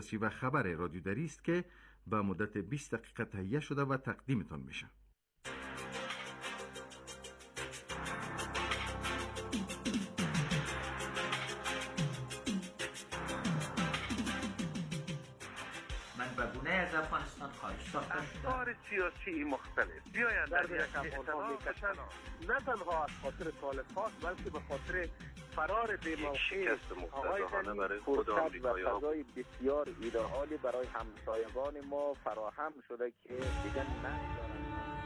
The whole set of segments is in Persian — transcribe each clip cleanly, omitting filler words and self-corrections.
و خبر رادیو دری است که به مدت 20 دقیقه تهیه شده و تقدیمتان میشه. منبعگونه از افغانستان خارج ساخته شده. افکار سیاسی مختلف بیایند در یک احتمال بکشند، نه تنها از خاطر طالب خاص بلکه به خاطر فرار بی‌موقع آقای برای خود آمریکایی‌ها و فضای بسیار ایدئالی برای همسایگان ما فراهم شده که دیگر ندارند.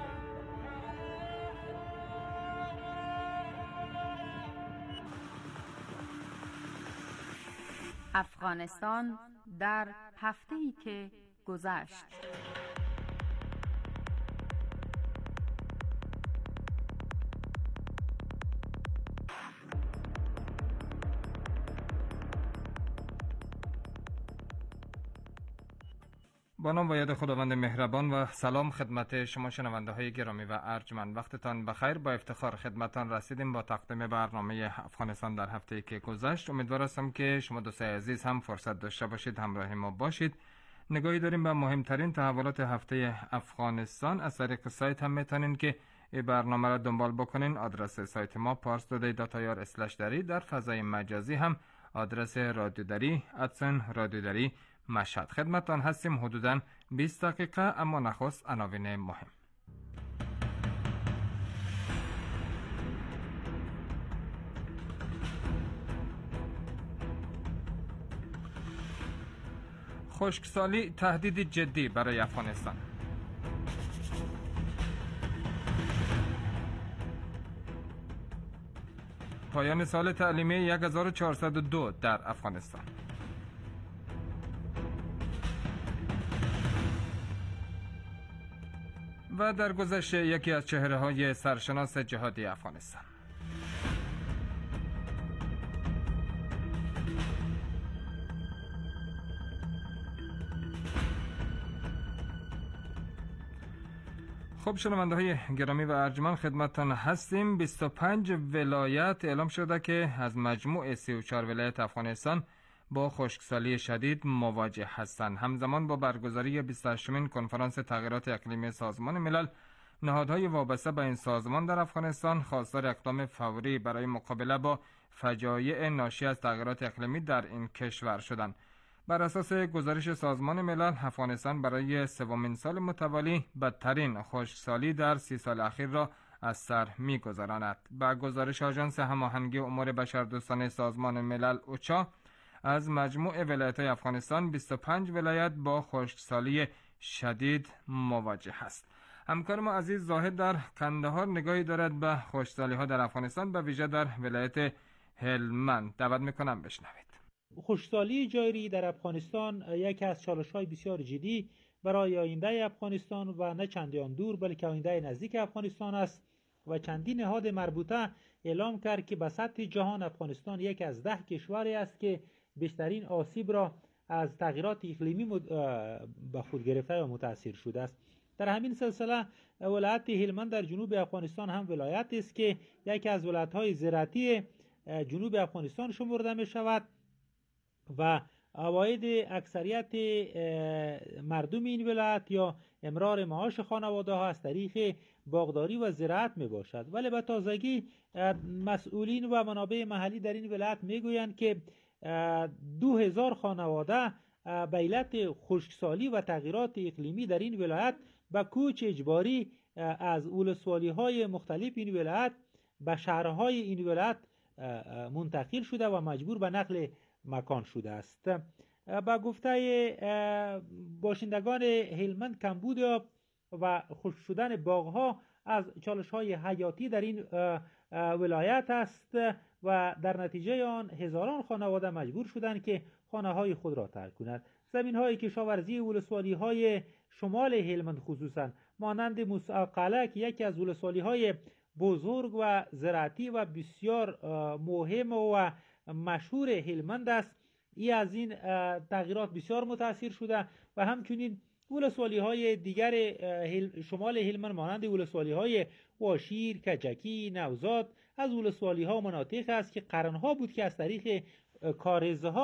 افغانستان در هفته‌ای که گذشت. با نام و یاد خداوند مهربان و سلام خدمت شما شنونده های گرامی و ارجمند. وقتتان بخیر. با افتخار خدمتتان رسیدیم با تقدیم برنامه افغانستان در هفته‌ای که گذشت. امیدوار هستم که شما دوستای عزیز هم فرصت داشته باشید همراه ما باشید. نگاهی داریم به مهمترین تحولات هفته افغانستان. از طریق سایت هم میتونین که این برنامه را دنبال بکنین. آدرس سایت ما parstoday.ir/dari. در فضای مجازی هم آدرس رادیو دری @رادیو مشهد. خدمتتان هستیم حدوداً 20 دقیقه. اما نخست عناوین مهم. خشکسالی تهدید جدی برای افغانستان. پایان سال تعلیمی 1402 در افغانستان. و در گذشته یکی از چهره‌های سرشناس جهادی افغانستان. خب شنونده های گرامی و ارجمند خدمتتان هستیم. 25 ولایت اعلام شده که از مجموع 34 ولایت افغانستان با خشکسالی شدید مواجه هستند. همزمان با برگزاری 28مین کنفرانس تغییرات اقلیمی سازمان ملل، نهادهای وابسته به این سازمان در افغانستان خواستار اقدام فوری برای مقابله با فجایع ناشی از تغییرات اقلیمی در این کشور شدند. بر اساس گزارش سازمان ملل، افغانستان برای سومین سال متوالی بدترین خشکسالی در 30 سال اخیر را از سر می‌گذراند. با گزارش آژانس هماهنگی امور بشردوستانه سازمان ملل اوچا، از مجموع ولایت‌های افغانستان 25 ولایت با خشکسالی شدید مواجه است. همکار ما عزیز زاهد در قندهار نگاهی دارد به خشکسالی‌ها در افغانستان، به ویژه در ولایت هلمند. دعوت می‌کنم بشنوید. خشکسالی جاری در افغانستان یکی از چالش‌های بسیار جدی برای آینده افغانستان و نه چندان دور بلکه آینده نزدیک افغانستان است و چندین نهاد مربوطه اعلام کرد که به سطح جهان افغانستان یکی از 10 کشوری است که بیشترین آسیب را از تغییرات اقلیمی به خود گرفته و متاثر شده است. در همین سلسله ولایت هلمند در جنوب افغانستان هم ولایت است که یکی از ولایت‌های زراعتی جنوب افغانستان شمرده می شود و عواید اکثریت مردم این ولایت یا امرار معاش خانواده ها از طریق باغداری و زراعت می باشد. ولی به تازگی مسئولین و منابع محلی در این ولایت می گویند که 2000 خانواده به علت خشکسالی و تغییرات اقلیمی در این ولایت به کوچ اجباری از ولسوالی های مختلف این ولایت به شهرهای این ولایت منتقل شده و مجبور به نقل مکان شده است. با گفته باشندگان هلمند، کمبود و خشک شدن باغها از چالش‌های حیاتی در این ولایت است و در نتیجه آن هزاران خانواده مجبور شدند که خانه‌های خود را ترک کنند. زمین‌های کشاورزی ولسوالی‌های شمال هلمند خصوصاً مانند موسی که یکی از ولسوالی‌های بزرگ و زراعتی و بسیار مهم و مشهور هلمند است، ای از این تغییرات بسیار متاثر شده و همچنین ولسوالی‌های دیگر شمال هلمند مانند ولسوالی‌های واشیر، کجکی، نوزاد از ولسوالی‌ها و مناطق است که قرن‌ها بود که از طریق کارزها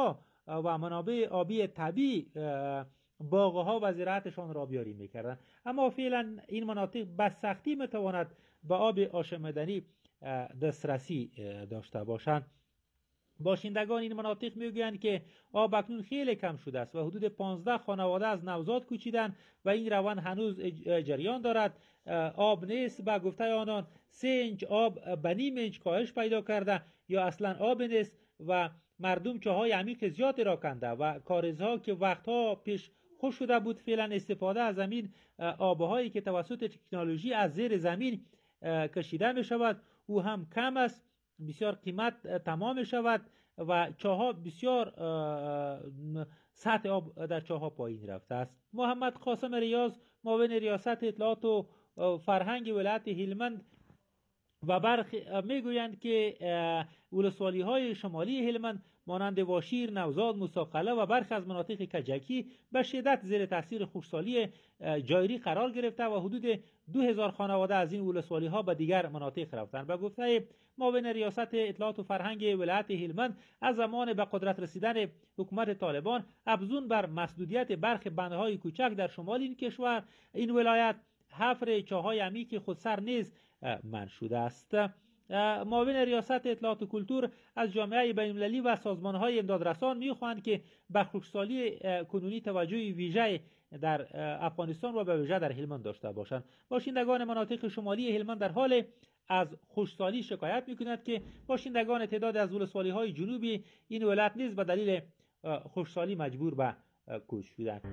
و منابع آبی طبیعی باغ‌ها و زراعتشان را آبیاری می‌کردند. اما فعلا این مناطق به سختی می‌تواند به آب آشامیدنی دسترسی داشته باشند. باشندگان این مناطق میگویند که آب اکنون خیلی کم شده است و حدود 15 خانواده از نوزاد کوچیدند و این روند هنوز جریان دارد. آب نیست، به گفته آنان 3 اینچ آب به نیم اینچ کاهش پیدا کرده یا اصلا آب نیست و مردم چاهای عمیق زیادی را کنده و کاریزها که وقتها پیش خوش شده بود فعلا استفاده از زمین آبهایی که توسط تکنولوژی از زیر زمین کشیده می شود او هم کم است، بسیار قیمت تمام می شود و چاها بسیار سطح آب در چاها پایین رفته است. محمد قاسم ریاض معاون ریاست اطلاعات و فرهنگ ولایت هلمند و برخی میگویند که ولسوالی های شمالی هلمند مانند واشیر، نوزاد، موسی و برخی از مناطق کجکی به شدت زیر تاثیر خشکسالی جاری قرار گرفته و حدود 2000 خانواده از این ولسوالی ها به دیگر مناطق رفتند. به گفته معاون ریاست اطلاعات و فرهنگ ولایت هلمند از زمان به قدرت رسیدن حکومت طالبان افزون بر مسدودیت برخی بندهای کوچک در شمال این کشور این ولایت حفر چاهای عمیق خودسر نیز منع شده است. معاون ریاست اطلاعات و کلتور از جامعه بین‌المللی و سازمان‌های امدادرسان می‌خواهند که به خشکسالی کنونی توجه ویژه در افغانستان و به ویژه در هلمند داشته باشند. باشندگان مناطق شمالی هلمند در حال از خشکسالی شکایت می‌کنند که باشندگان تعداد از ولسوالی‌های جنوبی این ولایت نیز به دلیل خشکسالی مجبور به کوچ شدند.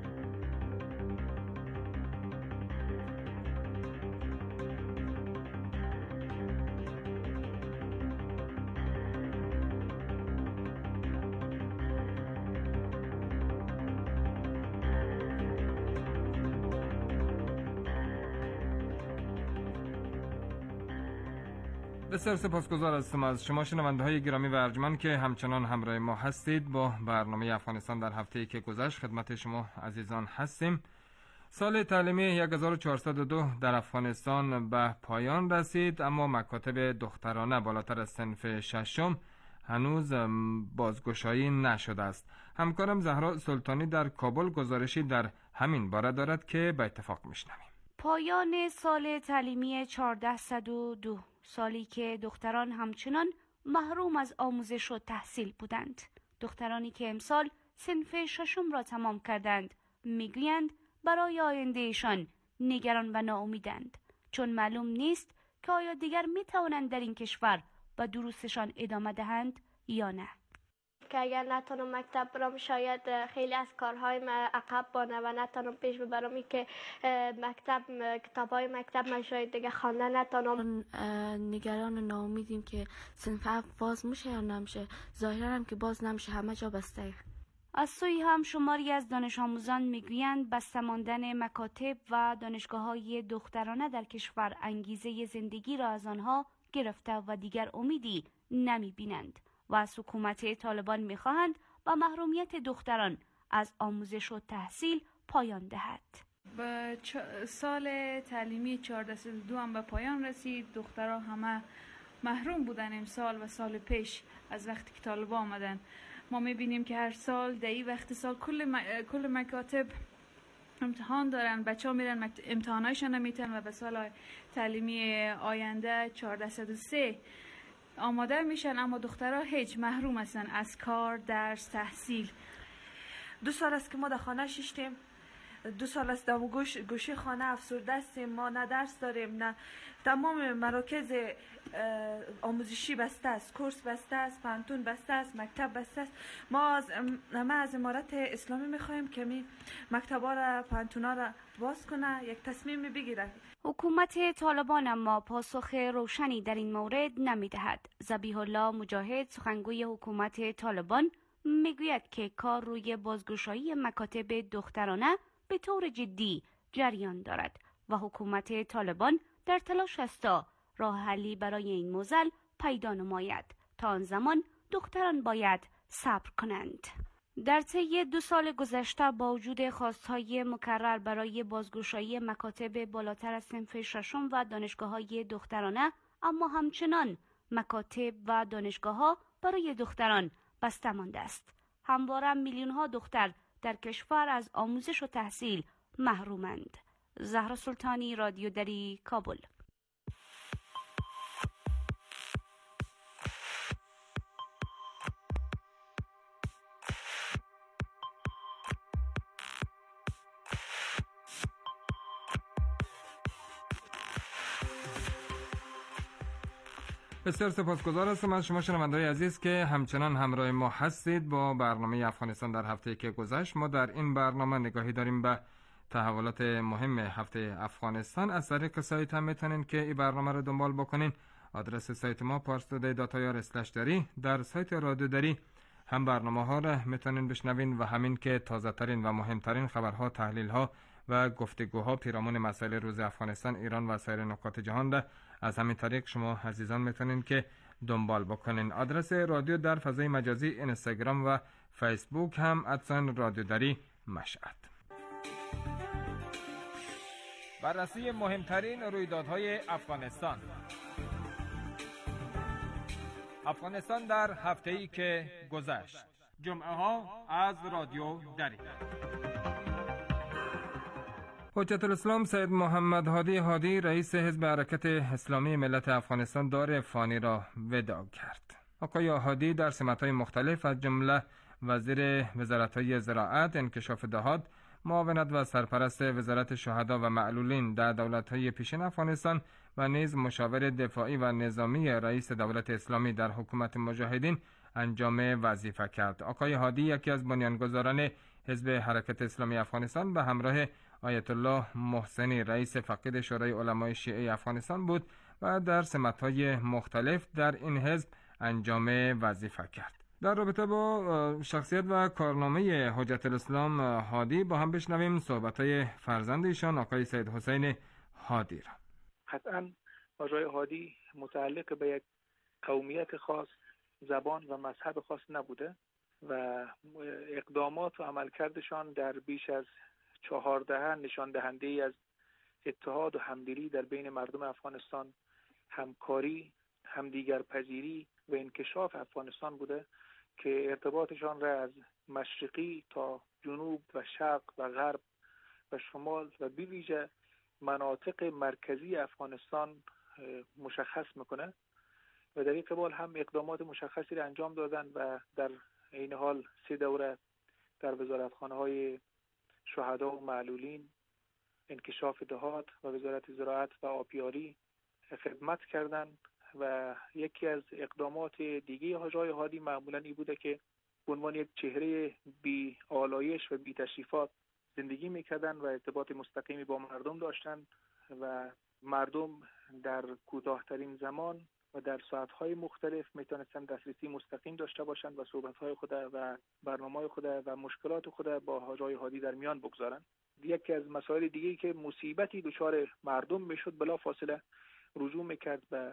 بسیار سپاسگزار هستم از شما شنونده‌های گرامی و ارجمند که همچنان همراه ما هستید. با برنامه افغانستان در هفته‌ای که گذشت خدمت شما عزیزان هستیم. سال تعلیمی 1402 در افغانستان به پایان رسید، اما مکاتب دخترانه بالاتر از صنف ششم هنوز بازگشایی نشده است. همکارم زهرا سلطانی در کابل گزارشی در همین باره دارد که به اتفاق میشنویم. پایان سال تعلیمی 1402، سالی که دختران همچنان محروم از آموزش و تحصیل بودند. دخترانی که امسال صنف ششم را تمام کردند میگویند برای آیندهشان نگران و ناامیدند، چون معلوم نیست که آیا دیگر میتوانند در این کشور به دروسشان ادامه دهند یا نه. که اگر نتونم مکتب برم شاید خیلی از کارهای من عقب بانه و نتونم پیش ببرم که کتابای مکتب من شاید دیگه خواندن نتونم. نگران و ناامیدیم که صنف باز میشه یا نمیشه. ظاهرا هم که باز نمیشه، همه جا بسته. از سوی هم شماری از دانش آموزان میگویند بسته ماندن مکاتب و دانشگاه‌های دخترانه در کشور انگیزه زندگی را از آنها گرفته و دیگر امیدی نمیبینند و از حکومت طالبان میخواهند با محرومیت دختران از آموزش و تحصیل پایان دهد. به سال تعلیمی 1402 هم به پایان رسید. دخترها همه محروم بودن امسال و سال پیش از وقتی که طالبان آمدن. ما میبینیم که هر سال در این وقت سال کل مکاتب امتحان دارن، بچه ها میرن امتحانایشان نمیتن و به سال تعلیمی آینده 1403 آماده میشن، اما دخترها هیچ محروم هستن از کار، درس، تحصیل. 2 سال است که ما در خانه ششتیم، 2 سال است در گوشه خانه افسرده هستیم. ما نه درس داریم، نه تمام مراکز آموزشی بسته است، کورس بسته است، پانتون بسته است، مکتب بسته است. ما از امارت اسلامی میخوایم که مکتبا را، پانتونا را باز کنه، یک تصمیم بگیره. حکومت طالبان اما پاسخ روشنی در این مورد نمیدهد. ذبیح الله مجاهد سخنگوی حکومت طالبان میگوید که کار روی بازگشایی مکاتب دخترانه به طور جدی جریان دارد و حکومت طالبان در تلاش است تا راه حلی برای این معضل پیدا نماید. تا آن زمان دختران باید صبر کنند. در طی 2 سال گذشته با وجود خواستهای مکرر برای بازگشایی مکاتب بالاتر از صنف ششم و دانشگاه‌های دخترانه، اما همچنان مکاتب و دانشگاه‌ها برای دختران بسته مانده است. همواره میلیون ها دختر در کشور از آموزش و تحصیل محرومند. زهرا سلطانی، رادیو دری، کابل. بسیار سپاسگزار هستم از شما شنونده‌های عزیز که همچنان همراه ما هستید با برنامه افغانستان در هفته‌ای که گذشت. ما در این برنامه نگاهی داریم به تحولات مهم هفته افغانستان. از طریق سایت هم میتونین که این برنامه رو دنبال بکنین. آدرس سایت ما parstoday.ir/dari. در سایت رادیو دری هم برنامه ها رو میتونین بشنوین و همین که تازه ترین و مهمترین خبرها، تحلیل ها و گفتگوها پیرامون مسائل روز افغانستان، ایران و سایر نقاط جهان ده از همین طریق شما عزیزان میتونین که دنبال بکنین. آدرس رادیو در فضای مجازی اینستاگرام و فیسبوک هم @رادیو دری مشهد. بررسی مهمترین رویدادهای افغانستان. افغانستان در هفته‌ای که گذشت. جمعه ها از رادیو دری. حجت الاسلام سید محمد هادی رئیس حزب حرکت اسلامی ملت افغانستان دار فانی را وداع کرد. آقای هادی در سمت‌های مختلف از جمله وزیر وزارت‌های زراعت، انکشاف دهات، معاونت و سرپرست وزارت شهدا و معلولین در دولت‌های پیشین افغانستان و نیز مشاور دفاعی و نظامی رئیس دولت اسلامی در حکومت مجاهدین انجام وظیفه کرد. آقای هادی یکی از بنیانگذاران حزب حرکت اسلامی افغانستان به همراه آیت الله محسنی رئیس فقید شورای علمای شیعه افغانستان بود و در سمت‌های مختلف در این حزب انجام وظیفه کرد. در رابطه با شخصیت و کارنامه حجت الاسلام هادی با هم بشنویم صحبت‌های فرزند ایشان آقای سید حسین هادی را. قطعاً آقای هادی متعلق به یک قومیت خاص، زبان و مذهب خاص نبوده و اقدامات و عملکردشان در بیش از 4 دهه نشان دهنده ای از اتحاد و همدلی در بین مردم افغانستان، همکاری، همدیگرپذیری و انکشاف افغانستان بوده که ارتباطشان را از مشرقی تا جنوب و شرق و غرب و شمال و به ویژه مناطق مرکزی افغانستان مشخص میکنه و در این قبال هم اقدامات مشخصی را انجام دادن و در این حال 3 دوره در وزارتخانه‌های شهدا و معلولین، انکشاف دهات و وزارت زراعت و آبیاری خدمت کردند و یکی از اقدامات دیگه آقای هادی معمولا این بوده که به عنوان یک چهره بی آلایش و بی تشریفات زندگی میکردن و ارتباط مستقیمی با مردم داشتن و مردم در کوتاه‌ترین زمان و در ساعت‌های مختلف میتونستن دسترسی مستقیم داشته باشند و صحبت‌های خود و برنامه‌های خود و مشکلات خود با آقای هادی در میان بگذارن. یکی از مسائل دیگه‌ای که مصیبتی دچار مردم میشد بلافاصله رجوع میکرد به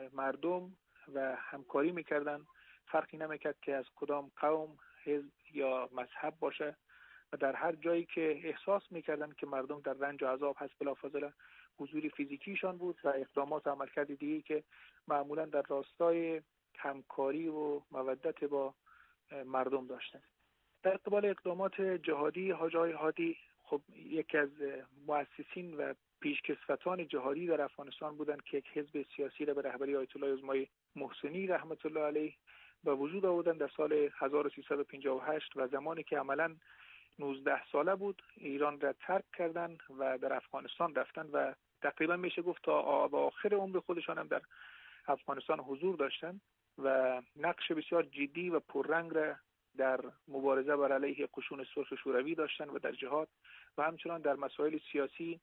مردم و همکاری میکردن، فرقی نمیکرد که از کدام قوم، حزب یا مذهب باشه و در هر جایی که احساس میکردن که مردم در رنج و عذاب هست بلافاصله حضور فیزیکیشان بود و اقدامات و عملکرد دیگه‌ای که معمولا در راستای همکاری و مودت با مردم داشتن. در قبال اقدامات جهادی آقای هادی خب یکی از مؤسسین و پیشکسوتان جهادی در افغانستان بودند که یک حزب سیاسی را به رهبری آیت الله عظمای محسنی رحمت الله علیه به وجود آوردن در سال 1358 و زمانی که عملاً 19 ساله بود ایران را ترک کردن و در افغانستان رفتن و تقریبا میشه گفت تا آخر عمر خودشان هم در افغانستان حضور داشتن و نقش بسیار جدی و پررنگ را در مبارزه بر علیه قشون سرخ شوروی داشتن و در جهاد و همچنان در مسائل سیاسی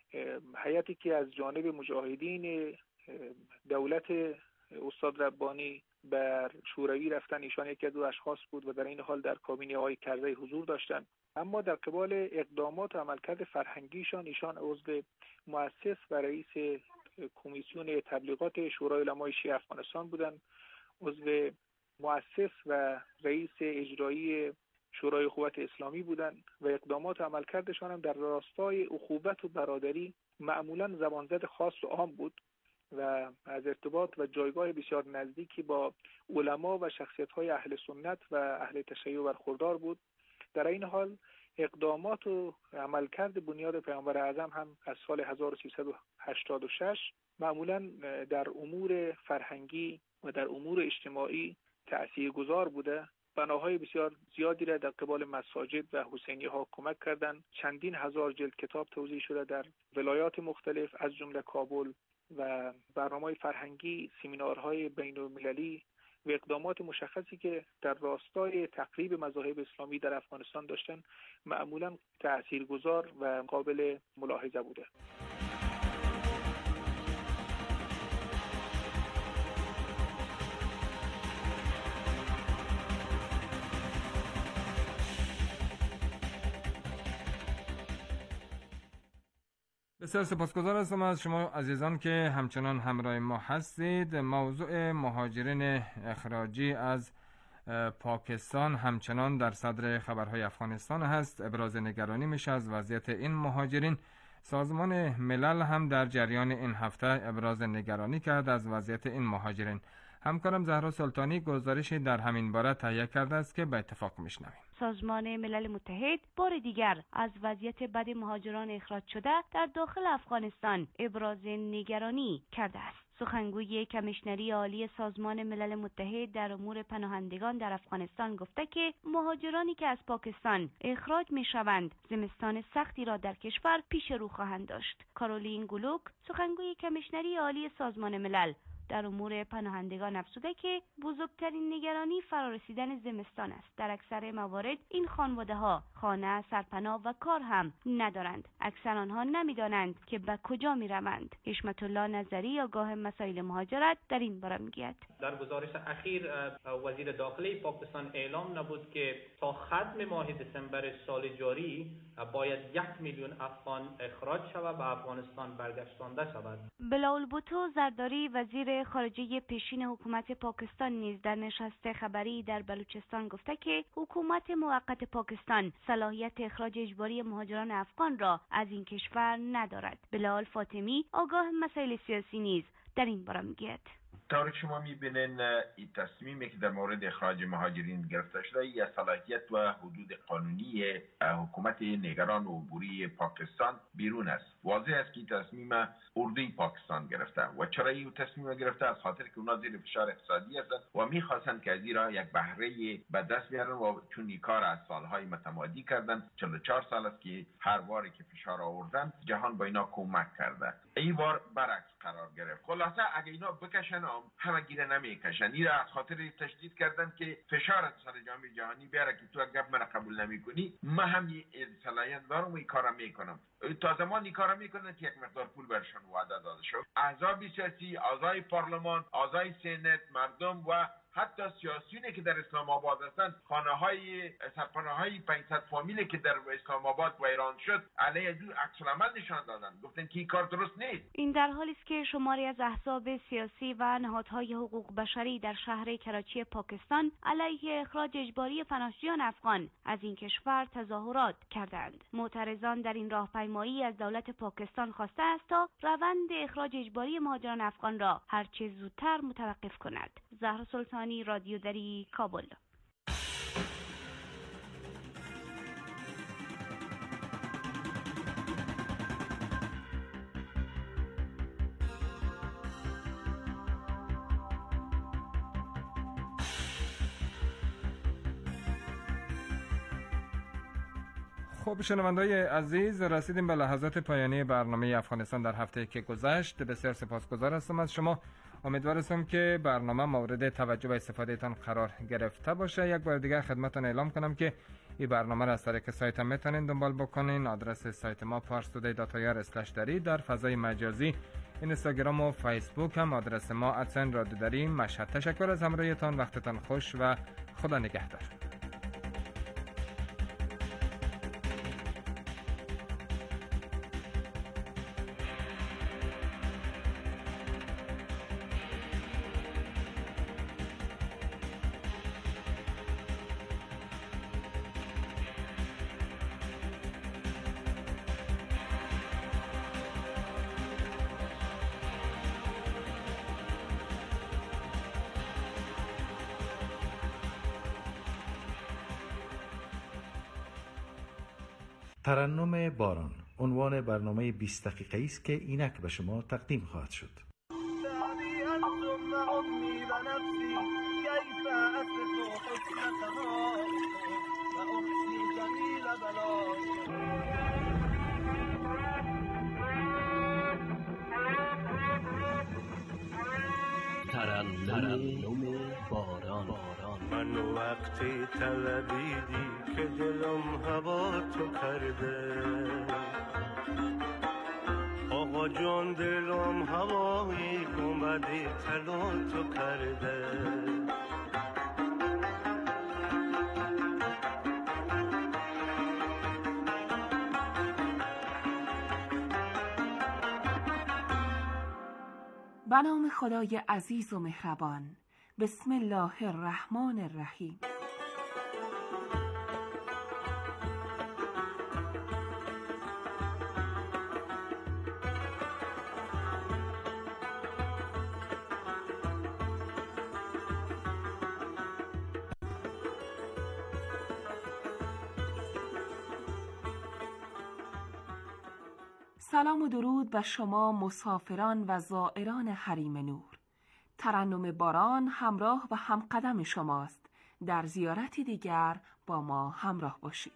هیئتی که از جانب مجاهدین دولت استاد ربانی بر شوروی رفتن، ایشان یکی از 2 اشخاص بود و در این حال در کابینه آقای کرزی حضور داشتند. اما در قبال اقدامات و عملکرد فرهنگیشان ایشان عضو مؤسس و رئیس کمیسیون تبلیغات شورای علمای شیعه افغانستان بودند، عضو مؤسس و رئیس اجرایی شورای اخوت اسلامی بودند و اقدامات و عملکردشان هم در راستای اخوت و برادری معمولا زبانزد خاص و عام بود و از ارتباط و جایگاه بسیار نزدیکی با علما و شخصیت‌های اهل سنت و اهل تشیع برخوردار بود. در این حال اقدامات و عملکرد بنیاد پیامبر اعظم هم از سال 1386 معمولاً در امور فرهنگی و در امور اجتماعی تأثیرگذار بوده. بناهای بسیار زیادی را در قبال مساجد و حسینی ها کمک کردند. چندین هزار جلد کتاب توزیع شده در ولایات مختلف از جمله کابل و برنامه‌های فرهنگی، سمینارهای بین‌المللی و اقدامات مشخصی که در راستای تقریب مذاهب اسلامی در افغانستان داشتن معمولاً تأثیرگذار و قابل ملاحظه بوده. بسیار سپاسگزار هستم از شما عزیزان که همچنان همراه ما هستید. موضوع مهاجرین اخراجی از پاکستان همچنان در صدر خبرهای افغانستان هست. ابراز نگرانی میشه از وضعیت این مهاجرین. سازمان ملل هم در جریان این هفته ابراز نگرانی کرد از وضعیت این مهاجرین. همکارم زهرا سلطانی گزارشی در همین باره تهیه کرده است که به اتفاق میشنویم. سازمان ملل متحد بار دیگر از وضعیت بد مهاجران اخراج شده در داخل افغانستان ابراز نگرانی کرده است. سخنگوی کمیشنری عالی سازمان ملل متحد در امور پناهندگان در افغانستان گفته که مهاجرانی که از پاکستان اخراج میشوند زمستان سختی را در کشور پیش رو خواهند داشت. کارولین گلوک سخنگوی کمیشنری عالی سازمان ملل در امور پناهندگان افزوده که بزرگترین نگرانی فرارسیدن زمستان است. در اکثر موارد این خانواده‌ها خانه، سرپناه و کار هم ندارند. اکثر آنها نمی‌دانند که به کجا می‌روند. حشمت الله نظری آگاه مسائل مهاجرت در این باره می‌گوید. در گزارش اخیر وزیر داخلی پاکستان اعلام نبود که تا ختم ماه دسامبر سال جاری باید 1 میلیون افغان اخراج شود و افغانستان برگشتانده شود. بلاول بوتو زرداری وزیر خارجه پیشین حکومت پاکستان نیز در نشست خبری در بلوچستان گفته که حکومت موقت پاکستان صلاحیت اخراج اجباری مهاجران افغان را از این کشور ندارد. بلال فاطمی آگاه مسائل سیاسی نیز در این باره میگوید. طور شما میبینین این تصمیمی که در مورد اخراج مهاجرین گرفته شده یا صلاحیت و حدود قانونی حکومت نگران و عبوری پاکستان بیرون است. واضح است که این تصمیم اردوی پاکستان گرفته و چرا این تصمیم گرفته؟ از خاطر که اونا زیر فشار اقتصادی هستند و میخواستند که از این را یک بهره به دست بیارن و چون این کار از سالهای متمادی کردن، 44 سال است که هر باری که فشار آوردن جهان با اینا کمک کرده. این بار برعکس قرار گرفت. خلاصه اگه اینا بکشن همه گیره نمیکشن. این را از خاطر تشدید کردن که فشار از سر جامعه جهانی بیاره که تو گپ مرا قبول نمیکنی، من هم صلاحیت دارم و این کارا میکنم. تا زمان این کارا میکنن که یک مقدار پول برشون وعده داده شد. احزاب سیاسی، اعضای پارلمان، اعضای سنت، مردم و حتی سیاسیونی که در اسلام آباد هستند، سرپناه‌های 500 فامیلی که در اسلام آباد ویران شد علیه او عکس العمل نشان دادن، گفتن که این کار درست نیست. این در حالی است که شماری از احزاب سیاسی و نهادهای حقوق بشری در شهر کراچی پاکستان علیه اخراج اجباری پناهجویان افغان از این کشور تظاهرات کردند. معترضان در این راهپیمایی از دولت پاکستان خواسته است تا روند اخراج اجباری مهاجران افغان را هرچه زودتر متوقف کند. زهرا سلطانی، رادیو دری، کابل. خب شنونده‌های عزیز، رسیدیم به لحظات پایانی برنامه افغانستان در هفته که گذشت. بسیار سپاسگزار هستم از شما. امیدوار هستم که برنامه مورد توجه و استفاده تان قرار گرفته باشه. یک بار دیگر خدمتتان اعلام کنم که این برنامه را از طریق سایت میتونین دنبال بکنین. آدرس سایت ما parstoday.ir/dari. در فضای مجازی اینستاگرام و فیسبوک هم آدرس ما @رادیودری مشهد. تشکر از همراهیتان. وقتتان خوش و خدا نگهدار. ترنم باران عنوان برنامه 20 دقیقه‌ای است که اینک به شما تقدیم خواهد شد. ترنم باران. من وقتی طلبیدی که دلم هوا تو کرده، آقا جان دلم هوایی گنبدی طلا تو کرده. به نام خدای عزیز و مهربان. بسم الله الرحمن الرحیم. سلام و درود به شما مسافران و زائران حریم نور. ترنم باران همراه و همقدم شماست. در زیارتی دیگر با ما همراه باشید.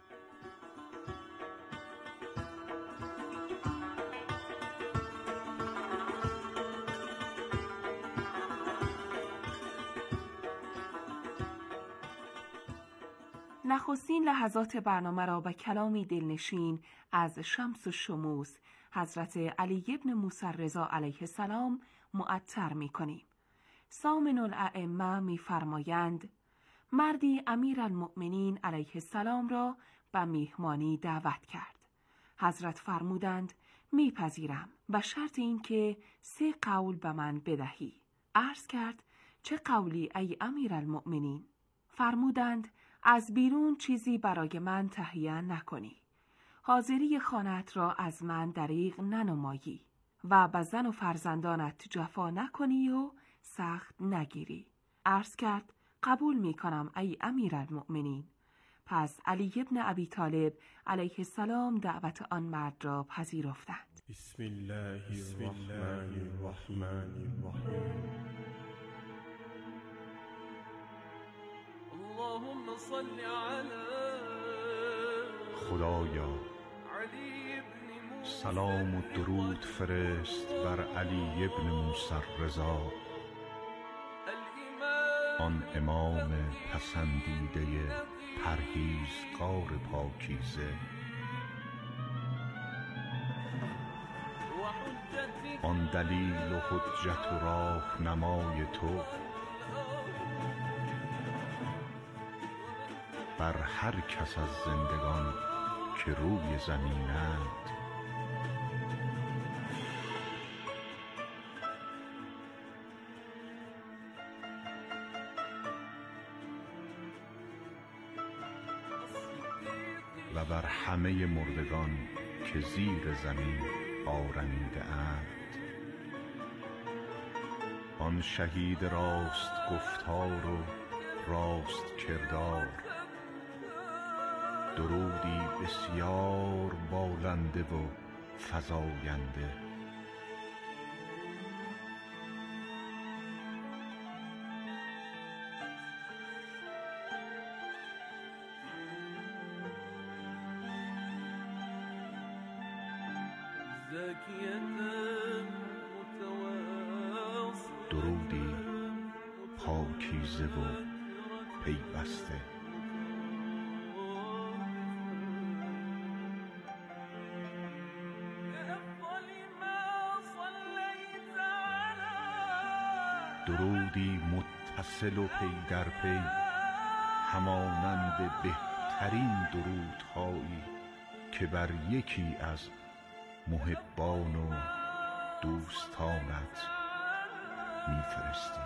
نخستین لحظات برنامه را به کلامی دلنشین از شمس الشموس حضرت علی ابن موسی رضا علیه السلام معطر می کنیم. سامن الائمه می فرمایند مردی امیر المؤمنین علیه السلام را به میهمانی دعوت کرد. حضرت فرمودند میپذیرم به شرط این که 3 قول به من بدهی. عرض کرد چه قولی ای امیر المؤمنین؟ فرمودند از بیرون چیزی برای من تهیه نکنی، حاضری خانت را از من دریغ ننمایی و به زن و فرزندانت جفا نکنی و سخت نگیری. عرض کرد قبول می کنم ای امیر المؤمنین. پس علی ابن ابی طالب علیه السلام دعوت آن مرد را پذیرفتند. بسم الله الرحمن الرحیم. اللهم صل علی خدایا سلام و درود فرست بر علی ابن موسی رضا، آن امام پسندیده پرهیزگار پاکیزه، آن دلیل و حجت و راهنمای تو بر هر کس از زندگان که روی زمینند. و بر همه مردگان که زیر زمین آرمیده اند. آن شهید راست گفتار و راست کردار، درودی بسیار بالنده و فزاینده. درودی پاکیزه و پیوسته. درودی متصل و پی در پی، همانند بهترین درودهایی که بر یکی از محبان و دوستانت میفرستی.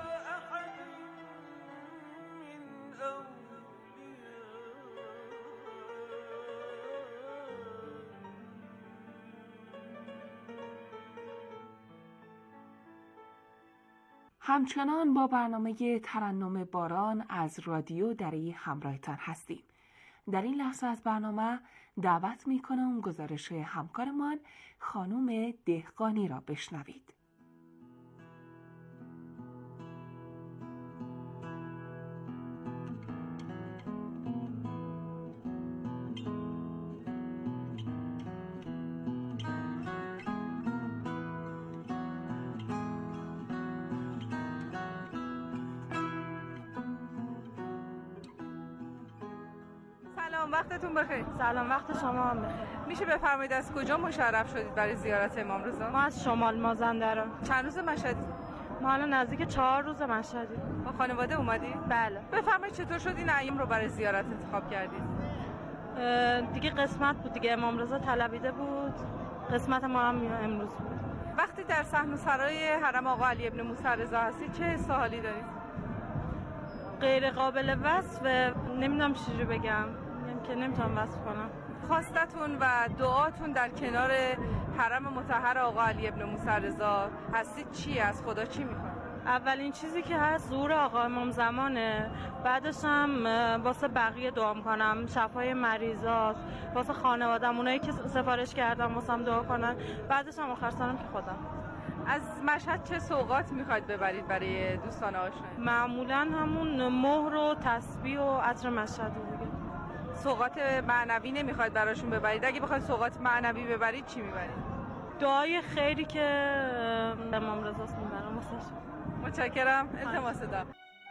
همچنان با برنامه ترنم باران از رادیو دری همراهتان هستیم. در این لحظه از برنامه دعوت می کنم گزارش همکارمان خانم دهقانی را بشنوید. سلام، وقتتون بخیر. سلام، وقت شما هم بخیر. میشه بفرمایید از کجا مشرف شدید برای زیارت امام رضا؟ ما از شمال مازندران. چند روز مشهدی؟ ما الان نزدیک 4 روز مشهدیم. با خانواده اومدید؟ بله. بفرمایید چطور شد این ایام رو برای زیارت انتخاب کردید؟ دیگه قسمت بود دیگه، امام رضا طلبیده بود، قسمت ما هم امروز بود. وقتی در صحن سرای حرم آقا علی ابن موسی رضا هستید چه حس و حالی دارید؟ غیر قابل وصف، نمیدونم چجوری بگم که نمیتونم وصف کنم. خواستتون و دعاتون در کنار حرم مطهر آقا علی ابن موسی رضا هستید چیه؟ از خدا چی میخواید؟ اولین چیزی که هست ظهور آقا امام زمانه، بعدش هم واسه بقیه دعا میکنم، شفای مریضات، واسه خانواده‌م، اونایی که سفارش کردم واسم دعا کنن، بعدش هم آخر سرم که خودم. از مشهد چه سوغات میخواید ببرید برای دوستان آشنا؟ معمولا همون مهر و تسبیح و عطر مشهد دیگه. سوغات معنوی نمیخواید براشون ببرید؟ اگه بخواید سوغات معنوی ببرید چی میبرید؟ دعای خیری که امام رضاست میبرم واسش. متشکرم، التماس دارم.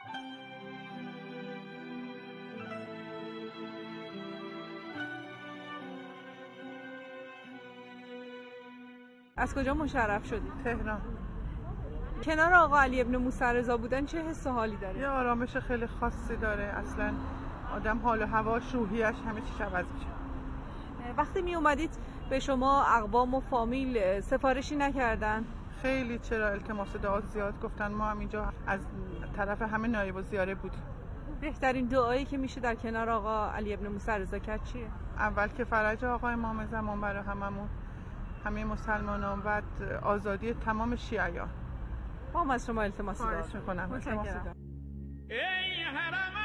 از کجا مشرف شدید؟ تهران. کنار آقا علی ابن موسی رضا بودن چه حس و حالی داره؟ یه آرامش خیلی خاصی داره. اصلا آدم حال و هواش، روحیش، همه چیش عوض میشه. وقتی می اومدید به شما اقوام و فامیل سفارشی نکردن؟ خیلی، چرا التماس دعا زیاد گفتن. ما هم اینجا از طرف همه نایب و زیاره بودیم. بهترین دعایی که میشه در کنار آقا علی ابن موسی رضا کرد چیه؟ اول که فرج آقا امام زمان برای هممون، همه مسلمانان، و آزادی تمام شیعیان. با هم از شما التماس دارم. خواهش میکنم. التماس دارم. ای حرم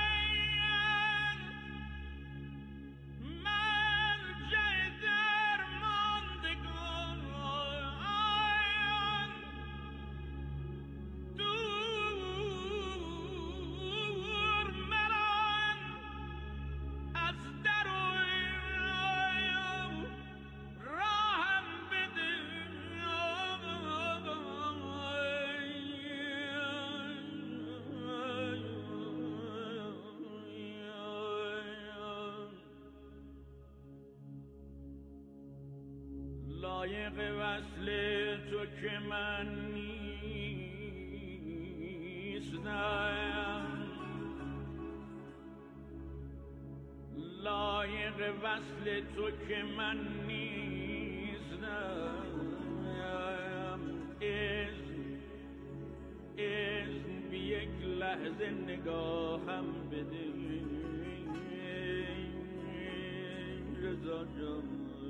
لایق وصل تو که من نیستم، لایق وصل تو که من نیستم، اذن بی یک لحظه نگاهم بده رضا جان.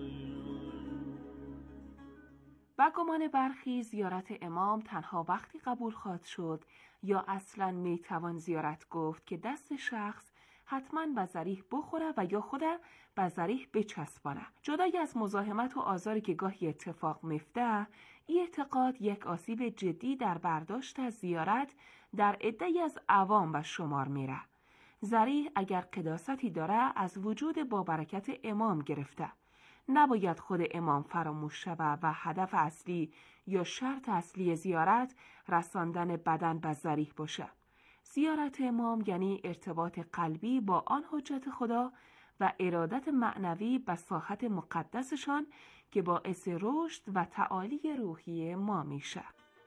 و گمان برخی زیارت امام تنها وقتی قبول خواهد شد یا اصلاً میتوان زیارت گفت که دست شخص حتماً به ذریح بخوره و یا خود به ذریح بچسبانه. جدای از مزاحمت و آزاری که گاهی اتفاق میفته، این اعتقاد یک آسیب جدی در برداشت از زیارت در عده‌ای از عوام به شمار میره. ذریح اگر قداستی داره از وجود با برکت امام گرفته. نباید خود امام فراموش شود و هدف اصلی یا شرط اصلی زیارت رساندن بدن به ذریح باشه. زیارت امام یعنی ارتباط قلبی با آن حجت خدا و ارادت معنوی به ساحت مقدسشان که باعث رشد و تعالی روحی ما میشه.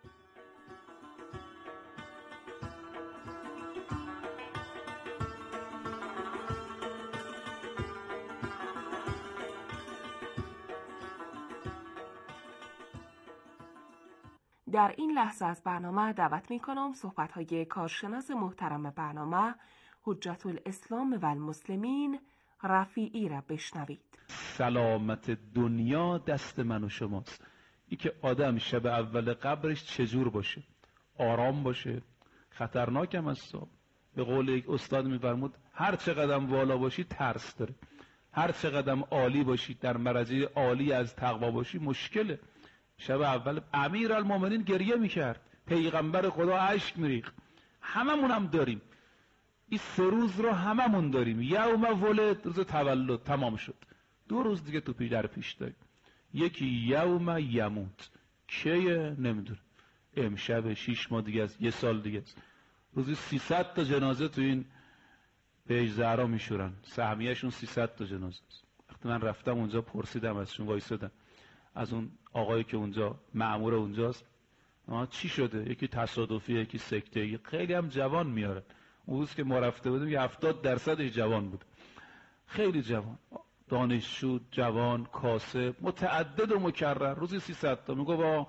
در این لحظه از برنامه دعوت می کنم صحبت‌های کارشناس محترم برنامه حجت الاسلام و المسلمین رفیعی را بشنوید. سلامت دنیا دست من و شماست. ای که آدم شب اول قبرش چجور باشه، آرام باشه، خطرناک هم هست، به قول یک استاد می‌فرمود هر چقدر والا باشی ترس داره، هر چقدر عالی باشی، در مرجع عالی از تقوا باشی مشکله. شب اول امیرالمومنین گریه میکرد، پیغمبر خدا اشک میریخت. هممون هم داریم این 3 روز رو، هممون داریم. یوم ولد، روز تولد تمام شد، 2 روز دیگه تو در پیش داریم. یکی یوم یموت، کیه نمیدونه، امشب 6 ماه دیگه است، 1 سال دیگه است. روزی 300 تا جنازه تو این پیج زهرا میشورن، سهمیه‌شون 300 تا جنازه است. وقتی من رفتم اونجا پرسیدم ازشون، وایسادم از اون آقایی که اونجا مأمور اونجاست، چی شده؟ یکی تصادفی، یکی سکته، خیلی هم جوان میارن. اون روز که ما رفته بودیم یه 70% جوان بود، خیلی جوان، دانشجو، جوان، کاسب، متعدد و مکرر. روزی 300 تا. میگه با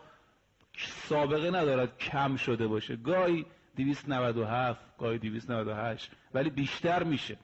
سابقه ندارد کم شده باشه، گاهی 297، گاهی 298، ولی بیشتر میشه.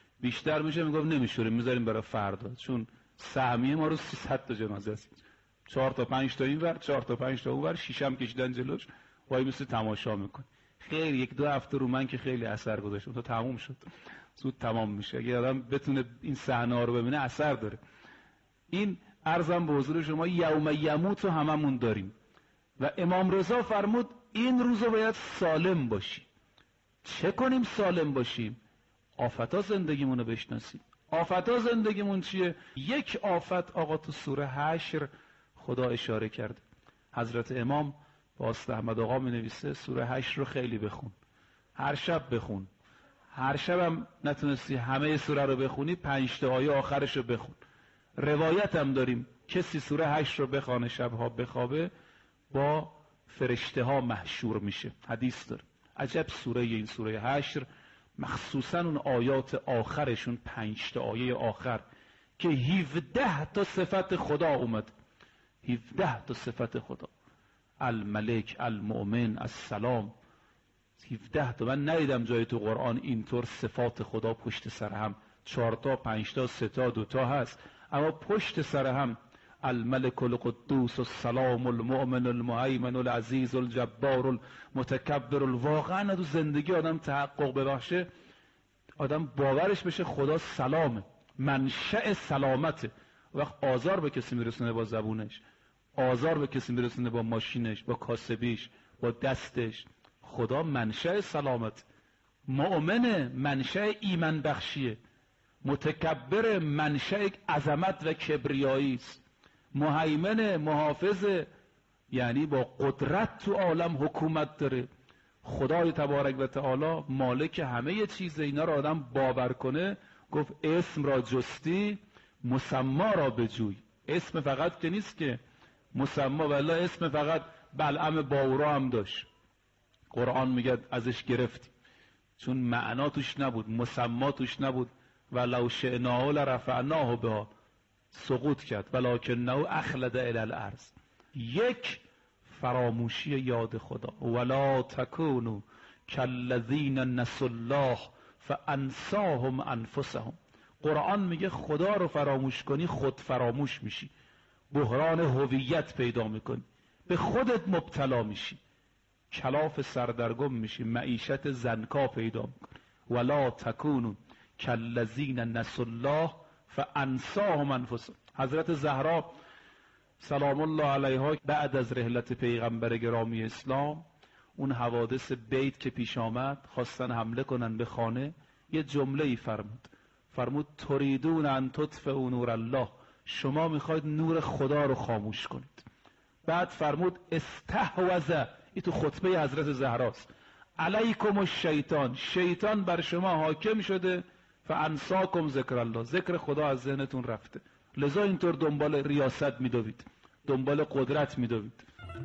میگم نمیشوریم، میذاریم برای فردا، چون سهمیه ما رو 300 تا جنازه است. 4 تا 5 تا اینور، 4 تا 5 تا اونور، شیشم کشیدن جلوش، وای مثل تماشا میکن. خیلی 1-2 هفته رو من که خیلی اثر گذاشت. اون تا تموم شد، زود تمام میشه. اگه آدم بتونه این صحنه رو ببینه اثر داره. این عرضم به حضور شما یوم یموت رو هممون داریم و امام رضا فرمود این روزو باید سالم باشی. چه کنیم سالم باشیم؟ آفتا زندگیمونو بشناسیم. آفتا زندگیمون چیه؟ یک آفت آقا تو سوره حشر خدا اشاره کرده. حضرت امام با است احمد آقا می نویسه سوره حشر رو خیلی بخون، هر شب بخون. هر شبم نتونستی همه سوره رو بخونی، 5 تا آیه آخرش رو بخون. روایت هم داریم کسی سوره حشر رو بخونه شبها بخوابه با فرشته ها محشور میشه. حدیث داره. عجب سوره این سوره حشر، مخصوصا اون آیات آخرشون، 5 تا آیه آخر که 17 تا صفت خدا اومد. 17 تا صفت خدا، الملک، المؤمن، السلام. 17 تا. من ندیدم جای تو قرآن اینطور صفات خدا پشت سر هم 4 تا 5 تا 3 تا 2 تا هست، اما پشت سر هم الملك القدوس السلام المؤمن المهيمن العزيز الجبار المتكبر. واقعا تو زندگی آدم تحقق ببخشه، آدم باورش بشه خدا سلامه، منشأ سلامته. وقت آزار به کسی میرسونه با زبونش، آزار به کسی میرسونه با ماشینش، با کاسبیش، با دستش، خدا منشأ سلامت. مؤمن منشأ ایمان بخشیه، متکبر منشأ عظمت و کبریایی است، مهیمن محافظ، یعنی با قدرت تو عالم حکومت داره. خدای تبارک و تعالی مالک همه چیز. اینا رو آدم باور کنه. گفت اسم را جستی مسما را بجوی. اسم فقط که نیست که مسما، والله اسم فقط بلعم باورا هم داشت، قرآن میگه ازش گرفتی چون معنا توش نبود، مسما توش نبود. ولو شئناه لرفعناه بها، سقوط کرد. ولکنه اخلد الی الارض. یک فراموشی یاد خدا. ولا تکونوا کالذین نسوا الله فانساهم انفسهم. قرآن میگه خدا رو فراموش کنی خود فراموش میشی، بحران هویت پیدا میکنی، به خودت مبتلا میشی، کلاف سردرگم میشی، معیشت زنکا پیدا میکنی. ولا تکونوا کالذین نسوا الله فانساهم انفسهم. حضرت زهرا سلام الله علیها بعد از رحلت پیغمبر گرامی اسلام، اون حوادث بیت که پیش آمد، خواستن حمله کنن به خانه، یه جمله ای فرمود تریدون ان تطفئوا نور الله، شما میخواید نور خدا رو خاموش کنید. بعد فرمود استحوذ، این تو خطبه حضرت زهراست، علیکم الشیطان، شیطان بر شما حاکم شده، فانساکم ذکر الله، ذکر خدا از ذهنتون رفته، لذا اینطور دنبال ریاست میدوید، دنبال قدرت میدوید.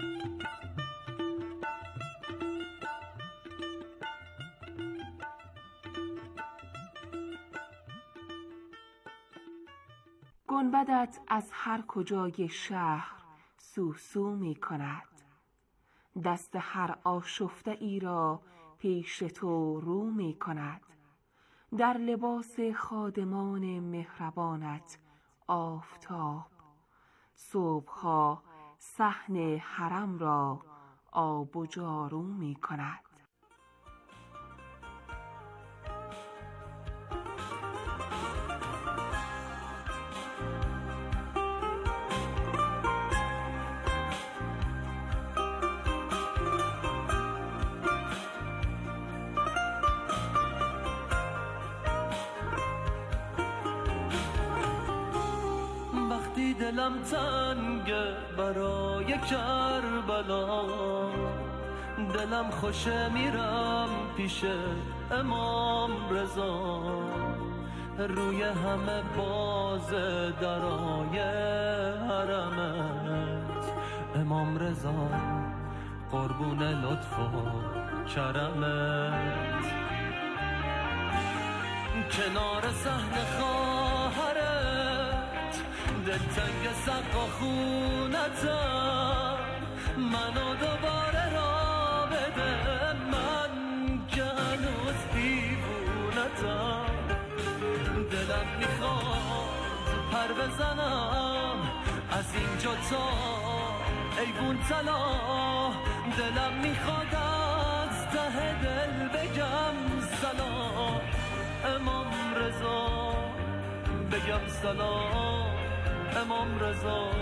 گنبدت از هر کجای شهر سوسو می کند، دست هر آشفته ای را پیش تو رو می کند. در لباس خادمان مهربانت آفتاب، صبحها صحن حرم را آب و جارو می کند. دلم تنگه برای کربلا، دلم خوشه میرم پیش امام رضا، روی همه باز درای حرمت امام رضا، قربون لطف و کرمت. کنار صحن خواهرت دلتنگ سقا خونتم، منو دوباره را بده من که هنوز دیوونتم. دلم میخواد پر بزنم از اینجا تا ایوون طلا، دلم میخواد از ته دل بگم سلام امام رضا، بگم سلام امام رضا.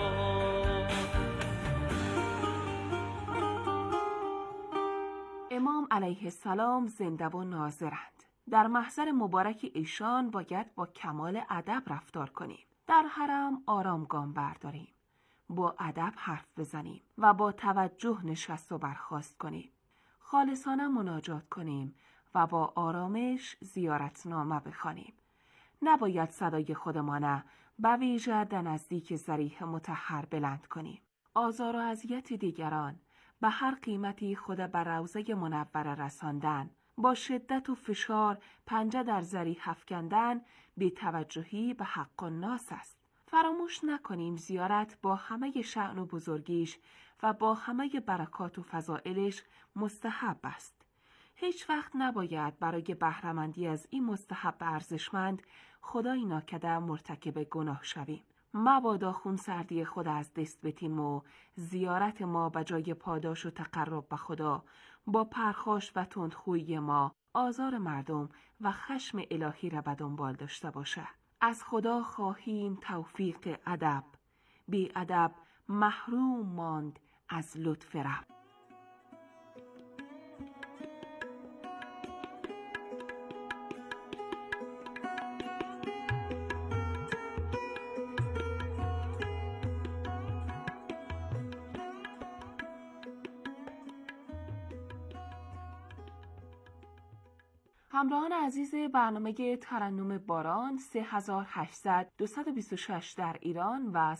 امام علیه السلام زنده و ناظرند. در محضر مبارک ایشان باید با کمال ادب رفتار کنیم. در حرم آرام گام برداریم، با ادب حرف بزنیم و با توجه نشست و برخاست کنیم. خالصانه مناجات کنیم و با آرامش زیارتنامه بخوانیم. نباید صدای خودمان به ویژه در نزدیک ضریح مطهر بلند کنیم. آزار و اذیت دیگران به هر قیمتی خود به روضه منوره رساندن، با شدت و فشار پنجه در ضریح افکندن بی توجهی به حق الناس است. فراموش نکنیم زیارت با همه شأن و بزرگیش و با همه برکات و فضائلش مستحب است. هیچ وقت نباید برای بهره‌مندی از این مستحب ارزشمند خدای ناکرده مرتکب گناه شویم. مبادا خونسردی خود از دست بتیم و زیارت ما به جای پاداش و تقرب به خدا با پرخاش و تندخویی ما آزار مردم و خشم الهی را به دنبال داشته باشه. از خدا خواهیم توفیق ادب، بی ادب محروم ماند از لطف رب. همراهان عزیز برنامه ترنم باران 3800 226 در ایران و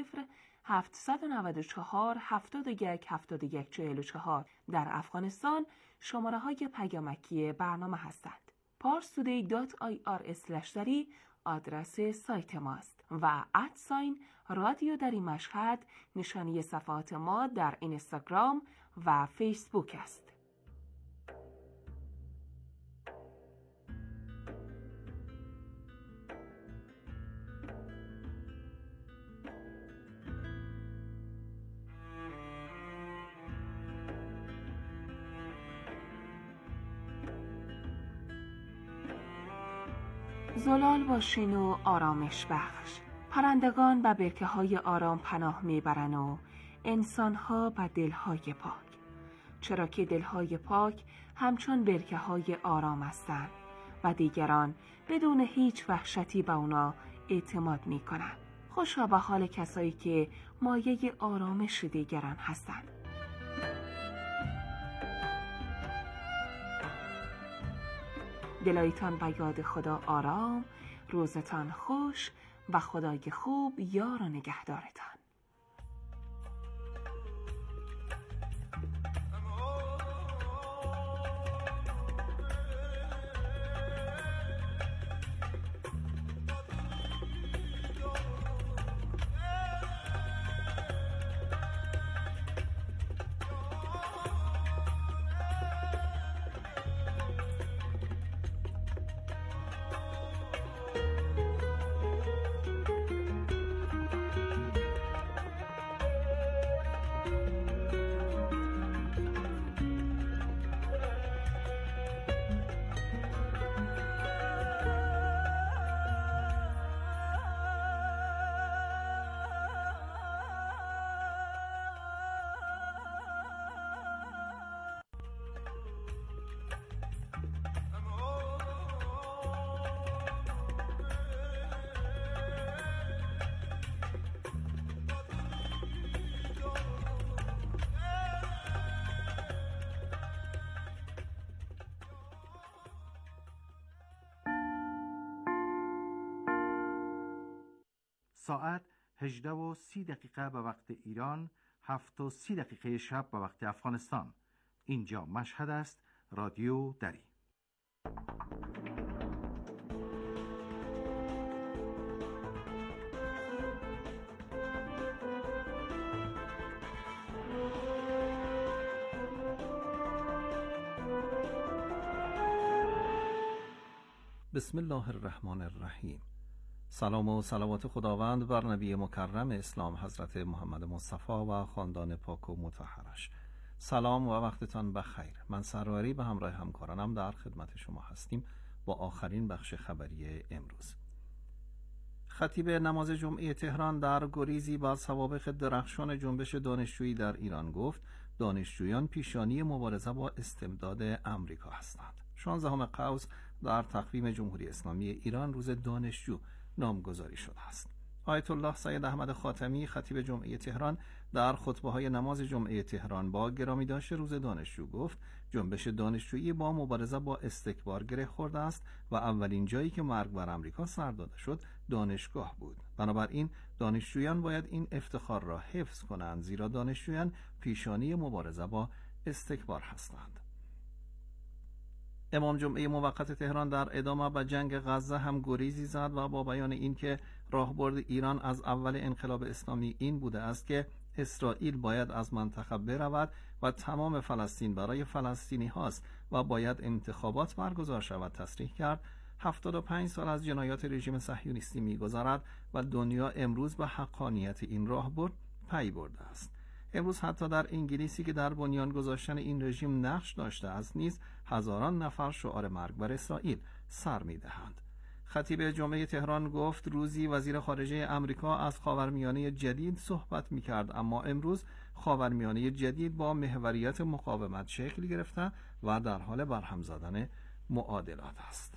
0794 71 71 44 در افغانستان شماره های پیامکی برنامه هستند. parstoday.ir/dari آدرس سایت ماست و @رادیو دری مشهد نشانی صفحات ما در اینستاگرام و فیسبوک است. زلال باشین و آرامش بخش. پرندگان به برکه های آرام پناه میبرن و انسان ها به دلهای پاک، چرا که دلهای پاک همچون برکه های آرام هستند و دیگران بدون هیچ وحشتی به اونا اعتماد میکنن. خوشا به حال کسایی که مایه آرامش دیگران هستند. دلایتان به یاد خدا آرام، روزتان خوش و خدای خوب یار و نگهدارتان. ساعت 18:30 به وقت ایران، 7:30 شب به وقت افغانستان. اینجا مشهد است، رادیو دری. بسم الله الرحمن الرحیم. سلام و صلوات خداوند بر نبی مکرم اسلام حضرت محمد مصطفی و خاندان پاک و مطهرش. سلام و وقتتان بخیر. من سروری به همراه همکارانم در خدمت شما هستیم با آخرین بخش خبری امروز. خطیب نماز جمعه تهران در گریزی با سوابق درخشان جنبش دانشجویی در ایران گفت دانشجویان پیشانی مبارزه با استبداد آمریکا هستند. 16 قوس در تقویم جمهوری اسلامی ایران روز دانشجو نامگذاری شده است. آیت الله سید احمد خاتمی خطیب جمعه تهران در خطبه‌های نماز جمعه تهران با گرامی داشت روز دانشجو گفت جنبش دانشجویی با مبارزه با استکبار گره خورده است و اولین جایی که مرگ بر آمریکا سر داده شد دانشگاه بود. بنابراین دانشجویان باید این افتخار را حفظ کنند، زیرا دانشجویان پیشانی مبارزه با استکبار هستند. امام جمعه موقت تهران در ادامه به جنگ غزه هم گریزی زد و با بیان اینکه راهبرد ایران از اول انقلاب اسلامی این بوده است که اسرائیل باید از منطقه برود و تمام فلسطین برای فلسطینی هاست و باید انتخابات برگزار شود تصریح کرد. 75 سال از جنایات رژیم صهیونیستی می‌گذرد و دنیا امروز به حقانیت این راهبرد پی برده است. امروز حتی در انگلیسی که در بنیان گذاشتن این رژیم نقش داشته است نیز هزاران نفر شعار مرگ بر اسرائیل سر می‌دهند. خطیب جمعه تهران گفت روزی وزیر خارجه آمریکا از خاورمیانه جدید صحبت می‌کرد، اما امروز خاورمیانه جدید با محوریت مقاومت شکل گرفته و در حال برهم زدن معادلات است.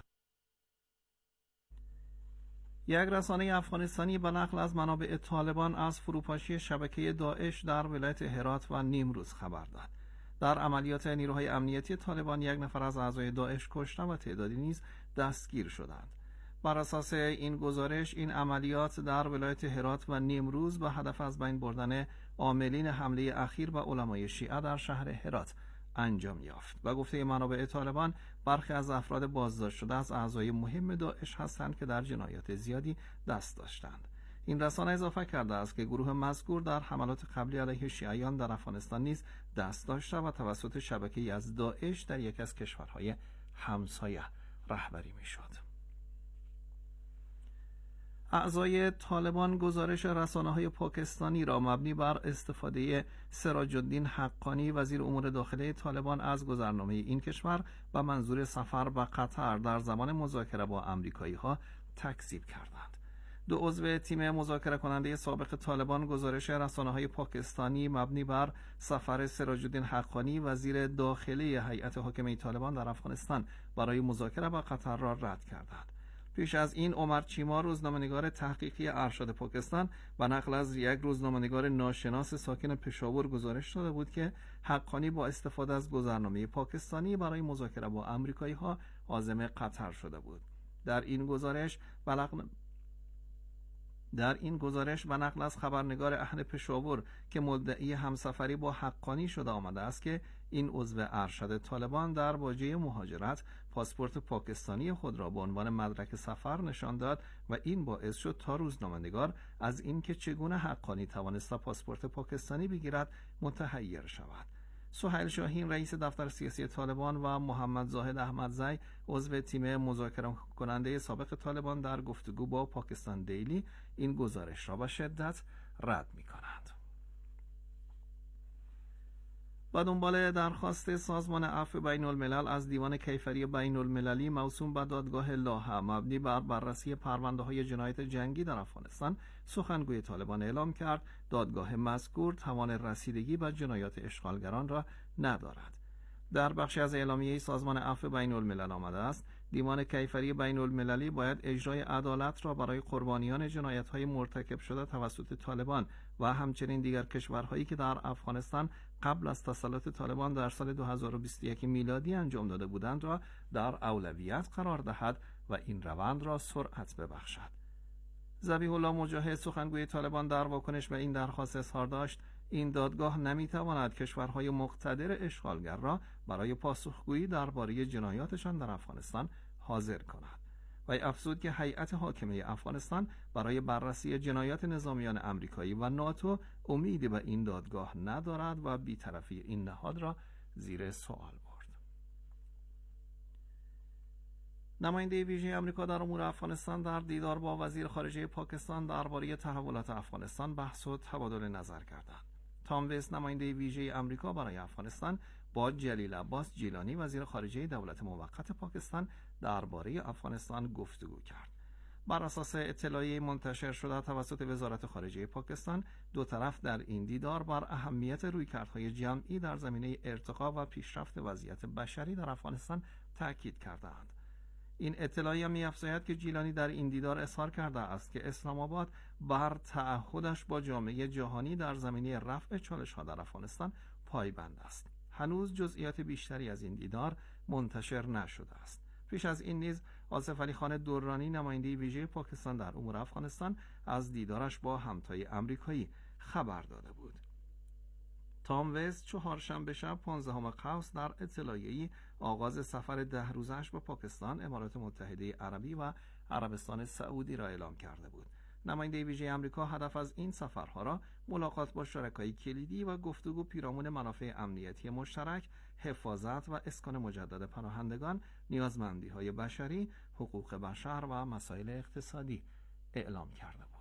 یک رسانه افغانستانی به نقل از منابع طالبان از فروپاشی شبکه داعش در ولایت هرات و نیمروز خبر داد. در عملیات نیروهای امنیتی طالبان یک نفر از اعضای داعش کشته و تعدادی نیز دستگیر شدند. بر اساس این گزارش این عملیات در ولایت هرات و نیمروز به هدف از بین بردن عاملین حمله اخیر به علمای شیعه در شهر هرات انجام یافت. و گفته منابع طالبان برخی از افراد بازداشت شده از اعضای مهم داعش هستند که در جنایات زیادی دست داشتند. این رسانه اضافه کرده است که گروه مذکور در حملات قبلی علیه شیعیان در افغانستان نیز دست داشته و توسط شبکه‌ای از داعش در یک از کشورهای همسایه رهبری می‌شد. اعضای طالبان گزارش رسانه‌های پاکستانی را مبنی بر استفاده سراج الدین حقانی وزیر امور داخلی طالبان از گذرنامه این کشور و منظور سفر به قطر در زمان مذاکره با آمریکایی‌ها تکذیب کردند. دو عضو تیم مذاکره کننده سابق طالبان گزارش رسانه‌های پاکستانی مبنی بر سفر سراج الدین حقانی وزیر داخلی هیئت حاکمه طالبان در افغانستان برای مذاکره با قطر را رد کردند. پیش از این عمر چیما روزنامه‌نگار تحقیقی ارشد پاکستان و نقل از یک روزنامه‌نگار ناشناس ساکن پشاور گزارش داده بود که حقانی با استفاده از گذرنامه پاکستانی برای مذاکره با آمریکایی‌ها عازم قطر شده بود. در این گزارش به نقل از خبرنگار اهل پشاور که مدعی همسفری با حقانی شده آمده است که این عضو ارشد طالبان در واژه مهاجرت پاسپورت پاکستانی خود را به عنوان مدرک سفر نشان داد و این باعث شد تا روزنامه‌نگار از اینکه چگونه حقانی توانسته پاسپورت پاکستانی بگیرد متحیر شود. سهیل شاهین رئیس دفتر سیاسی طالبان و محمد زاهد احمدزی عضو تیم مذاکره کننده سابق طالبان در گفتگو با پاکستان دیلی این گزارش را به شدت رد می‌کنند. با دنبال درخواست سازمان عفو بین الملل از دیوان کیفری بین المللی موسوم به دادگاه لاهه مبنی بر بررسی پرونده‌های جنایت جنگی در افغانستان، سخنگوی طالبان اعلام کرد دادگاه مذکور توان رسیدگی به جنایات اشغالگران را ندارد. در بخشی از اعلامیه سازمان عفو بین الملل آمده است دیوان کیفری بین المللی باید اجرای عدالت را برای قربانیان جنایت‌های مرتکب شده توسط طالبان و همچنین دیگر کشورهایی که در افغانستان قبل از تسلط طالبان در سال 2021 میلادی انجام داده بودند را در اولویت قرار دهد و این روند را سرعت ببخشد. ذبیح الله مجاهد سخنگوی طالبان در واکنش به این درخواست اظهار داشت این دادگاه نمیتواند کشورهای مقتدر اشغالگر را برای پاسخگویی درباره جنایاتشان در افغانستان حاضر کند. و افزود که هیئت حاکمه افغانستان برای بررسی جنایات نظامیان آمریکایی و ناتو امیدی به این دادگاه ندارد و بی‌طرفی این نهاد را زیر سوال برد. نماینده ویژه آمریکا در امور افغانستان در دیدار با وزیر خارجه پاکستان درباره تحولات افغانستان بحث و تبادل نظر کردند. تام ویس نماینده ویژه آمریکا برای افغانستان با جلیل عباس جیلانی وزیر خارجه دولت موقت پاکستان درباره افغانستان گفتگو کرد. بر اساس اطلاعیه منتشر شده توسط وزارت خارجه پاکستان، دو طرف در این دیدار بر اهمیت رویکردهای جمعی در زمینه ارتقا و پیشرفت وضعیت بشری در افغانستان تاکید کردند. این اطلاعیه می‌افزاید که جیلانی در این دیدار اظهار کرده است که اسلام آباد بر تعهدش با جامعه جهانی در زمینه رفع چالش‌ها در افغانستان پایبند است. هنوز جزئیات بیشتری از این دیدار منتشر نشده است. پیش از این نیز آصف علی خان درانی نماینده ویژه پاکستان در امور افغانستان از دیدارش با همتای آمریکایی خبر داده بود. تام ویس چهارشنبه شب 15 قوس در اطلاعیه‌ای آغاز سفر 10 روزش به پاکستان، امارات متحده عربی و عربستان سعودی را اعلام کرده بود. نماینده ویژه آمریکا هدف از این سفرها را ملاقات با شرکای کلیدی و گفتگو پیرامون منافع امنیتی مشترک، حفاظت و اسکان مجدد پناهندگان، نیازمندی‌های بشری، حقوق بشر و مسائل اقتصادی اعلام کرده بود.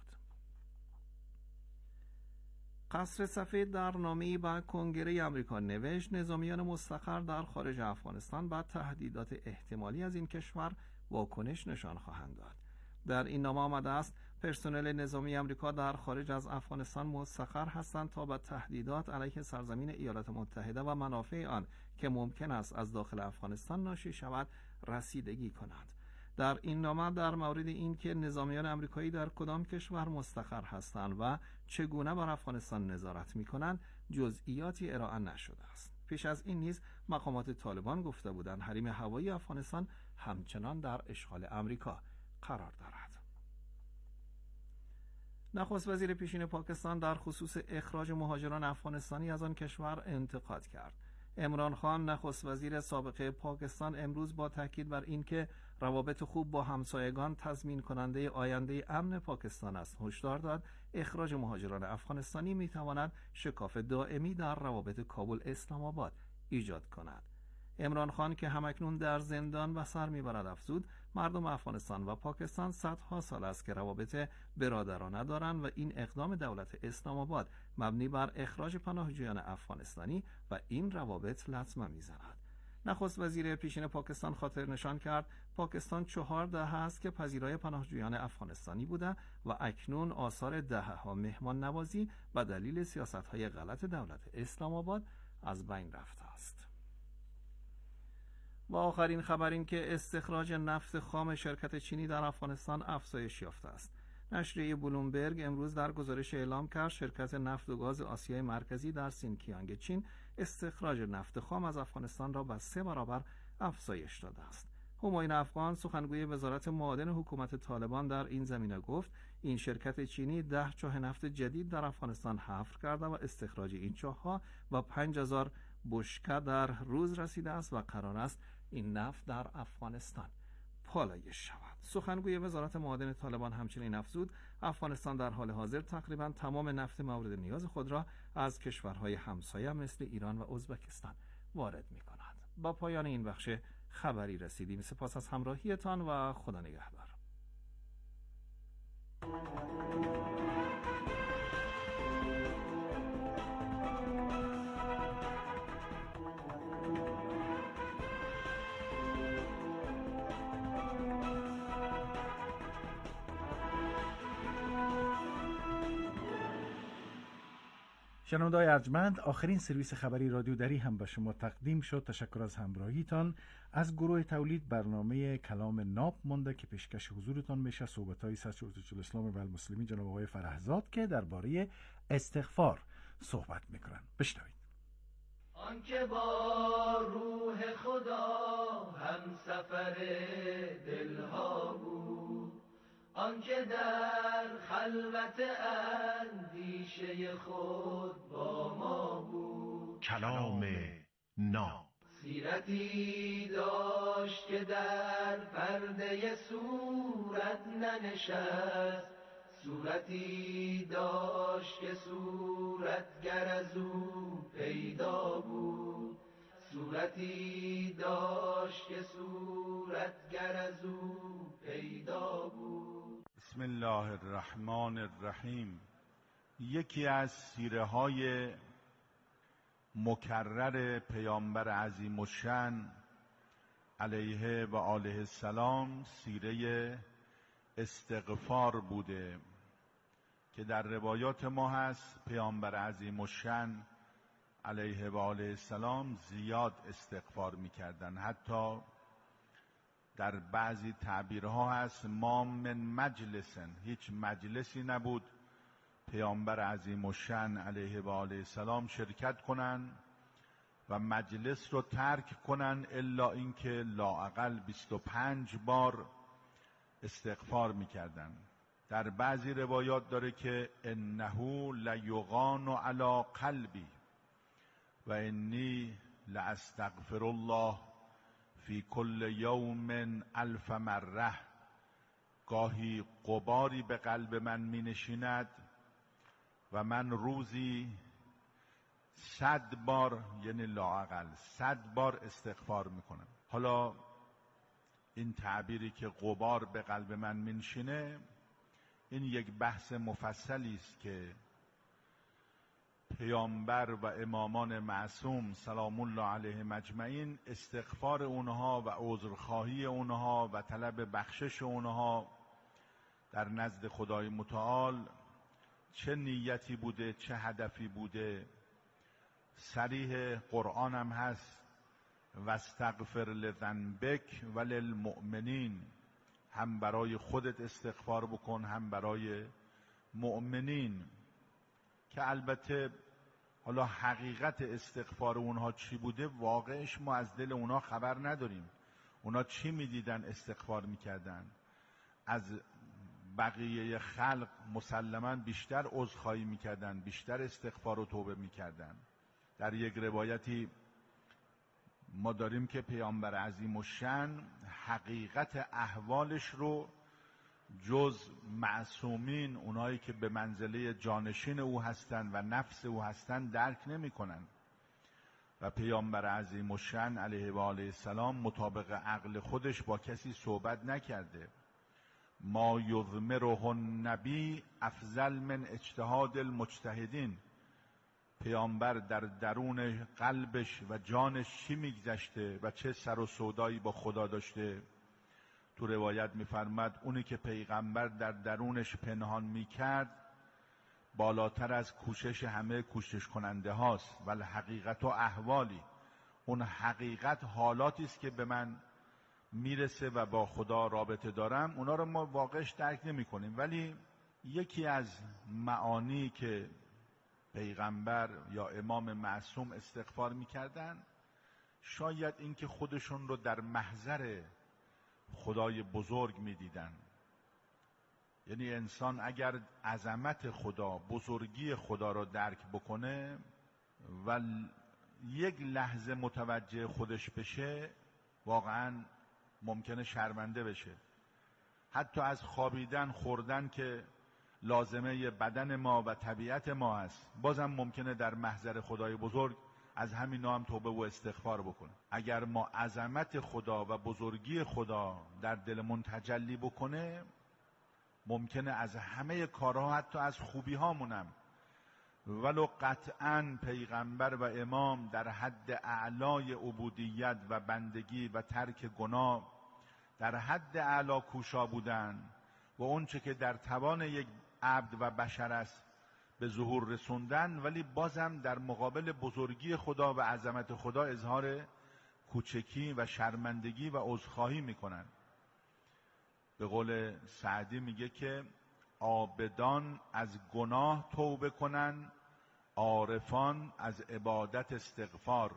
قصر سفید در نامه‌ای به کنگره آمریکا نوشت نظامیان مستقر در خارج افغانستان بعد تهدیدات احتمالی از این کشور واکنش نشان خواهند داد. در این نامه آمده است پرسنل نظامی آمریکا در خارج از افغانستان مستقر هستند تا به تهدیدات علیه سرزمین ایالات متحده و منافع آن که ممکن است از داخل افغانستان ناشی شود رسیدگی کنند. در این نامه در مورد این که نظامیان آمریکایی در کدام کشور مستقر هستند و چگونه بر افغانستان نظارت می‌کنند جزئیاتی ارائه نشده است. پیش از این نیز مقامات طالبان گفته بودند حریم هوایی افغانستان همچنان در اشغال آمریکا قرار دارد. نخست وزیر پیشین پاکستان در خصوص اخراج مهاجران افغانستانی از آن کشور انتقاد کرد. عمران خان نخست وزیر سابق پاکستان امروز با تاکید بر اینکه روابط خوب با همسایگان تضمین کننده آینده امن پاکستان است هشدار داد اخراج مهاجران افغانستانی میتواند شکاف دائمی در روابط کابل اسلام آباد ایجاد کند. عمران خان که همکنون در زندان و سر میبرد افزود مردم افغانستان و پاکستان صدها سال است که روابط برادرانه دارند و این اقدام دولت اسلام آباد مبنی بر اخراج پناهجویان افغانستانی و این روابط لطمه میزند. نخست وزیر پیشین پاکستان خاطر نشان کرد پاکستان 4 دهه است که پذیرای پناهجویان افغانستانی بوده و اکنون آثار دهه‌ها مهمان نوازی به دلیل سیاست‌های غلط دولت اسلام آباد از بین رفته است. و آخرین خبر این که استخراج نفت خام شرکت چینی در افغانستان افزایش یافته است. نشریه بلومبرگ امروز در گزارش اعلام کرد شرکت نفت و گاز آسیای مرکزی در سینکیانگ چین استخراج نفت خام از افغانستان را به 3 برابر افزایش داده است. همایون افغان سخنگوی وزارت معادن حکومت طالبان در این زمینه گفت این شرکت چینی 10 چاه نفت جدید در افغانستان حفر کرده و استخراج این چاه‌ها و 5000 بشکه در روز رسیده است و قرار است این نفت در افغانستان پالایش شود. سخنگوی وزارت معادن طالبان همچنین افزود افغانستان در حال حاضر تقریبا تمام نفت مورد نیاز خود را از کشورهای همسایه مثل ایران و ازبکستان وارد می کند. با پایان این بخش خبری رسیدیم. سپاس از همراهیتان و خدا نگهدار. شنونده‌های ارجمند، آخرین سرویس خبری رادیو دری هم به شما تقدیم شد. تشکر از همراهیتان. از گروه تولید برنامه کلام ناب مونده که پیشکش حضورتان میشه صحبت‌های سرچشمه الاسلام و المسلمین جناب آقای فرهزاد که درباره استغفار صحبت میکنن. بشنوید. آنکه با روح خدا هم سفر دلها بود، آنکه در خلوت اندیشه خود با ما بود. کلام ناب. سیرتی داشت که در پرده صورت ننشست، صورتی داشت که صورتگر از او پیدا بود، صورتی داشت که صورتگر از او پیدا بود. بسم الله الرحمن الرحیم. یکی از سیره های مکرر پیامبر عظیم الشأن علیه و آله السلام سیره استغفار بوده که در روایات ما هست پیامبر عظیم الشأن علیه و آله السلام زیاد استغفار میکردن. حتی در بعضی تعبیرها هست ما من مجلسن، هیچ مجلسی نبود پیامبر عظیم الشأن علیه و آله السلام شرکت کنن و مجلس رو ترک کنن الا اینکه لااقل 25 بار استغفار میکردن. در بعضی روایات داره که انه لیغان علی قلبی و انی لاستغفر الله فی کل یوم 1000 مره. گاهی غباری به قلب من می نشیند و من روزی 100 بار، یعنی لااقل 100 بار استغفار میکنم. حالا این تعبیری که غبار به قلب من می‌نشینه، این یک بحث مفصلی است که پیامبر و امامان معصوم سلام الله علیهم اجمعین استغفار اونها و عذرخواهی اونها و طلب بخشش اونها در نزد خدای متعال چه نیتی بوده، چه هدفی بوده. صریح قرآن هم هست واستغفر لذنبک وللمؤمنین، هم برای خودت استغفار بکن هم برای مؤمنین، که البته حالا حقیقت استغفار اونها چی بوده واقعش ما از دل اونها خبر نداریم. اونها چی میدیدن استغفار میکردن؟ از بقیه خلق مسلماً بیشتر عذرخواهی میکردن، بیشتر استغفار و توبه میکردن. در یک روایتی ما داریم که پیامبر عظیم الشأن حقیقت احوالش رو جز معصومین، اونایی که به منزله جانشین او هستند و نفس او هستند، درک نمی کنند. و پیامبر عظیم الشأن علیه و آله السلام مطابق عقل خودش با کسی صحبت نکرده. ما یضمره النبی افضل من اجتهاد المجتهدین. پیامبر در درون قلبش و جانش چی میگذشته و چه سر و سودایی با خدا داشته. تو روایت میفرماد اونی که پیغمبر در درونش پنهان میکرد بالاتر از کوشش همه کوشش کننده هاست. ولی حقیقت و احوالی، اون حقیقت حالاتی است که به من میرسه و با خدا رابطه دارم، اونا رو ما واقعش درک نمی کنیم. ولی یکی از معانی که پیغمبر یا امام معصوم استغفار میکردن شاید این که خودشون رو در محضر خدای بزرگ میدیدن. یعنی انسان اگر عظمت خدا، بزرگی خدا رو درک بکنه و یک لحظه متوجه خودش بشه، واقعا ممکنه شرمنده بشه. حتی از خوابیدن، خوردن که لازمه بدن ما و طبیعت ما هست، بازم ممکنه در محضر خدای بزرگ از همین هم توبه و استغفار بکنه. اگر ما عظمت خدا و بزرگی خدا در دلمون تجلی بکنه، ممکنه از همه کارها، حتی از خوبی هامونم، ولو قطعاً پیغمبر و امام در حد اعلای عبودیت و بندگی و ترک گناه در حد اعلا کوشا بودن و اون چه که در توان یک عبد و بشر است به ظهور رسوندن، ولی بازم در مقابل بزرگی خدا و عظمت خدا اظهار کوچکی و شرمندگی و عذرخواهی میکنن. به قول سعدی میگه که عابدان از گناه توبه کنن، عارفان از عبادت استغفار.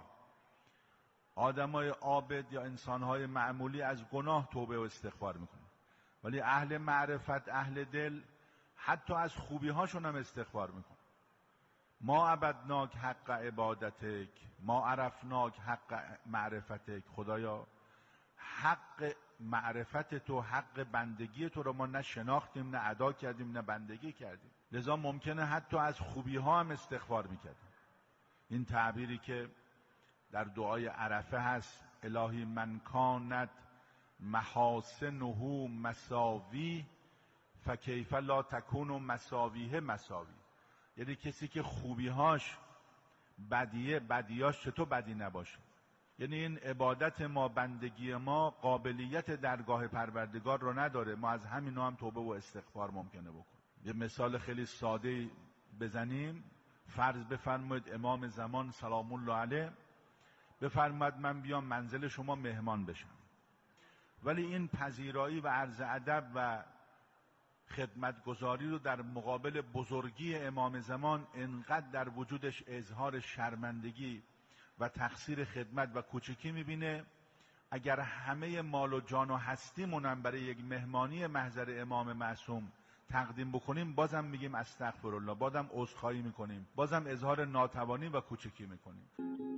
آدمای عابد یا انسانهای معمولی از گناه توبه و استغفار میکنن، ولی اهل معرفت، اهل دل، حتی از خوبی هاشون هم استغفار میکن. ما عبدناک حق عبادتک، ما عرفناک حق معرفتک. خدایا حق معرفت تو، حق بندگی تو رو ما نه شناختیم، نه ادا کردیم، نه بندگی کردیم. لذا ممکنه حتی از خوبی ها هم استغفار میکردیم. این تعبیری که در دعای عرفه هست، الهی من کانت محاسنه مساوی فکیف لا تکون مساویه مساوی. یعنی کسی که خوبیهاش بدیه، بدیاش چطور بدی نباشه. یعنی این عبادت ما، بندگی ما قابلیت درگاه پروردگار رو نداره. ما از همین هم توبه و استغفار ممکنه بکنیم. یه مثال خیلی ساده بزنیم. فرض بفرمایید امام زمان سلام الله علیه بفرماید من بیام منزل شما مهمان بشم، ولی این پذیرایی و عرض ادب و خدمتگزاری رو در مقابل بزرگی امام زمان انقدر در وجودش اظهار شرمندگی و تقصیر خدمت و کوچکی میبینه. اگر همه مال و جان و هستیمونم برای یک مهمانی محضر امام معصوم تقدیم بکنیم، بازم میگیم استغفرالله، بازم عذرخواهی میکنیم، بازم اظهار ناتوانی و کوچکی میکنیم.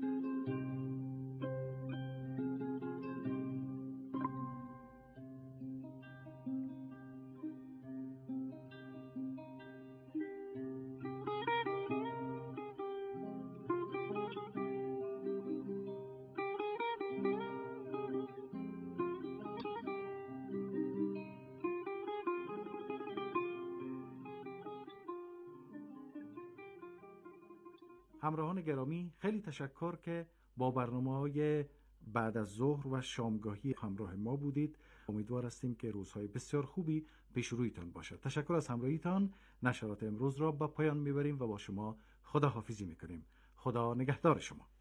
همراهان گرامی، خیلی تشکر که با برنامه‌های بعد از ظهر و شامگاهی همراه ما بودید. امیدوار هستیم که روزهای بسیار خوبی پیش رویتان باشد. تشکر از همراهیتان. نشرات امروز را به پایان میبریم و با شما خداحافظی میکنیم. خدا نگهدار شما.